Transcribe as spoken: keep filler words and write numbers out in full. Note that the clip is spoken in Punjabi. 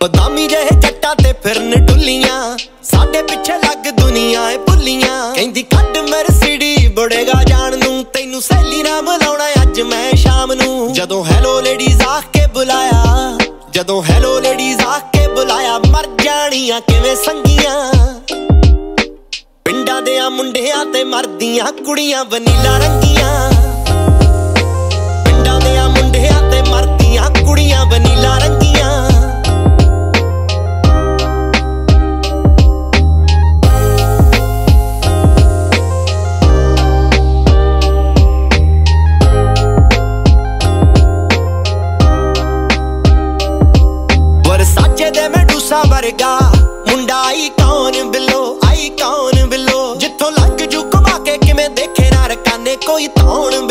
ਬਦਾਮੀ ਜਿਹੇ ਜੱਟਾਂ ਤੇ ਫਿਰਨ ਡੁੱਲੀਆਂ ਸਾਡੇ ਪਿੱਛੇ ਲੱਗ ਦੁਨੀਆ ਏ ਭੁੱਲੀਆਂ ਕਹਿੰਦੀ ਕੱਢ ਮਰਸੀਡੀ ਬੜੇਗਾ ਜਾਣ ਨੂੰ ਤੈਨੂੰ ਸਹੇਲੀ ਨਾ ਬੁਲਾਉਣਾ ਅੱਜ ਮੈਂ ਸ਼ਾਮ ਨੂੰ ਜਦੋਂ ਹੈਲੋ ਲੇਡੀਜ਼ ਆਖ ਕੇ ਬੁਲਾਇਆ ਜਦੋਂ ਹੈਲੋ ਲੇਡੀਜ਼ ਆਖ ਕੇ ਬੁਲਾਇਆ ਮਰ ਜਾਣੀਆਂ ਕਿਵੇਂ ਸੰਗੀਆਂ ਪਿੰਡਾਂ ਦੇ ਆ ਮੁੰਡਿਆਂ ਤੇ ਮਰਦੀਆਂ ਕੁੜੀਆਂ ਵਨੀਲਾ ਰੰਗੀਆਂ ਪਿੰਡਾਂ ਦੇ ਆ ਮੁੰਡਿਆਂ ਤੇ ਮਰਦੀਆਂ ਕੁੜੀਆਂ ਵਨੀਲਾ ਰੰਗੀਆਂ ਵਰਸਾਚੇ ਦੇ ਮੈਡੂਸਾ ਵਰਗਾ ਮੁੰਡਾ ਆਈ ਕੌਣ ਬਿੱਲੋ ਆਈ ਕੌਣ ਬਿੱਲੋ ਜਿੱਥੋਂ ਲੱਗ ਜੂ ਘੁਮਾ ਕੇ ਕਿਵੇਂ ਦੇਖੇ ਨਾ ਰਕਾਨੇ ਕੋਈ ਧੌਣ